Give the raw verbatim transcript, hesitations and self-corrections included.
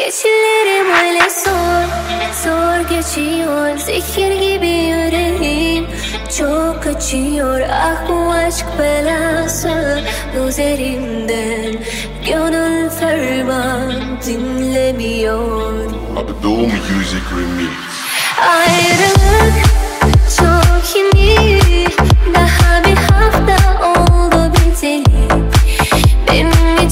Gecelerim öyle zor, zor geçiyor. Zehir gibi yüreğim çok acıyor. Ah bu aşk belası üzerimden. Gönül ferman dinlemiyor. Abdul Music Remix. Ayrılık çok yeni, daha bir hafta oldu biteli. Benim